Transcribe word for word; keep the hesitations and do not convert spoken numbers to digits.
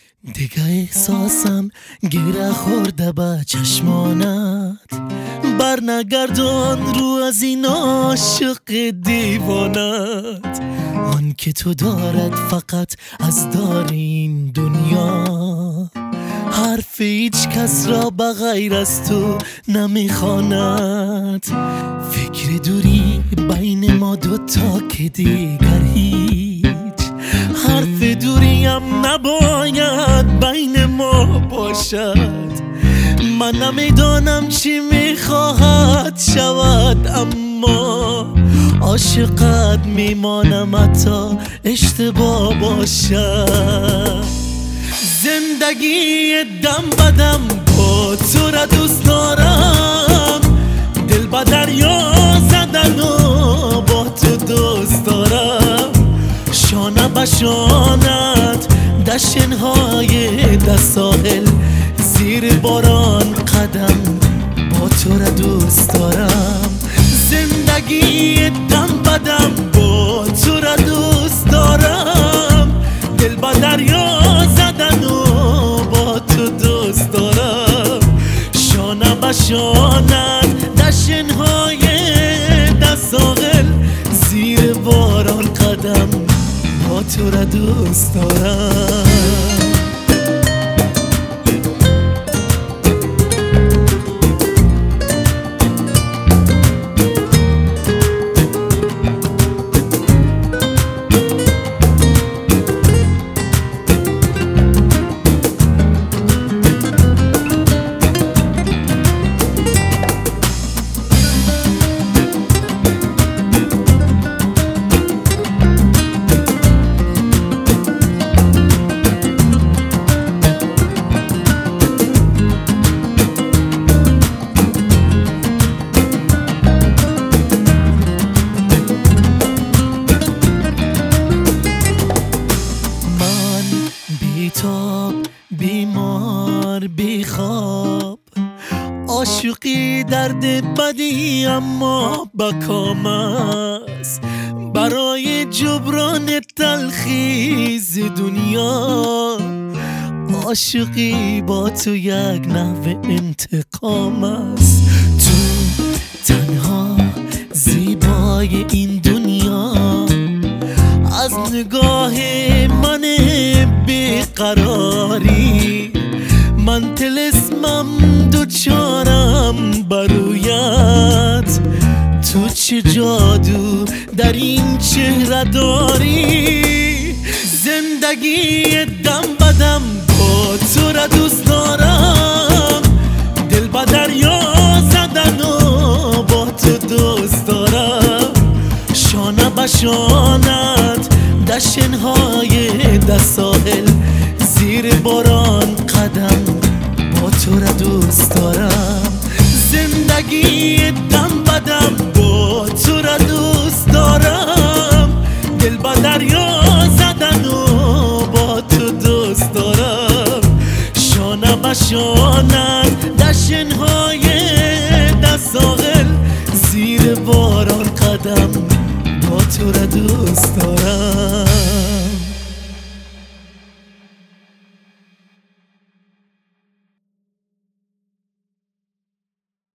دیگه احساسم گره خورده به چشمانت، بر نگردان رو از این عاشق دیوانت. آن که تو دارد فقط از دار این دنیا، حرف هیچ کس را بغیر از تو نمیخواند. فکر دوری بین ما دوتا که دیگر هیچ، حرف دوری هم نباید بین ما باشد. من نمیدانم چی میخواهد شود، اما عاشقت میمانم حتی اشتباه باشد. زندگی دم بدم با تو را دوست دارم، دل با دریا زدن و با تو دوست دارم. شانه به شانت دشنهای ده ساحل، زیر باران قدم با تو را دوست دارم. زندگی دم بدم با تو را دوست دارم، دل با دریا زدن و با تو دوست دارم. شانه به شانت دشنهای ده ساحل، زیر باران قدم با تو را دوست دارم. بیتاب بیمار بیخواب، عاشقی درد بدی اما بکام است. برای جبران تلخیز دنیا، عاشقی با تو یک نحو انتقام است. تو تنها زیبای این دنیا، از نگاه من بیقراری من طلسمم دوچارم برویت. تو چه جادو در این چهره داری، زندگی دم بدم با تو را دوست دارم، دل با دریا زدن و با تو دوست دارم. شانه به شانت دشنهای ده ساحل، زیر باران قدم با تو را دوست دارم. زندگی دم بدم با تو را دوست دارم، دل با دریا زدن و با تو دوست دارم. شانه به شانت دشنهای ده ساحل، زیر باران قدم با تو را دوست دارم.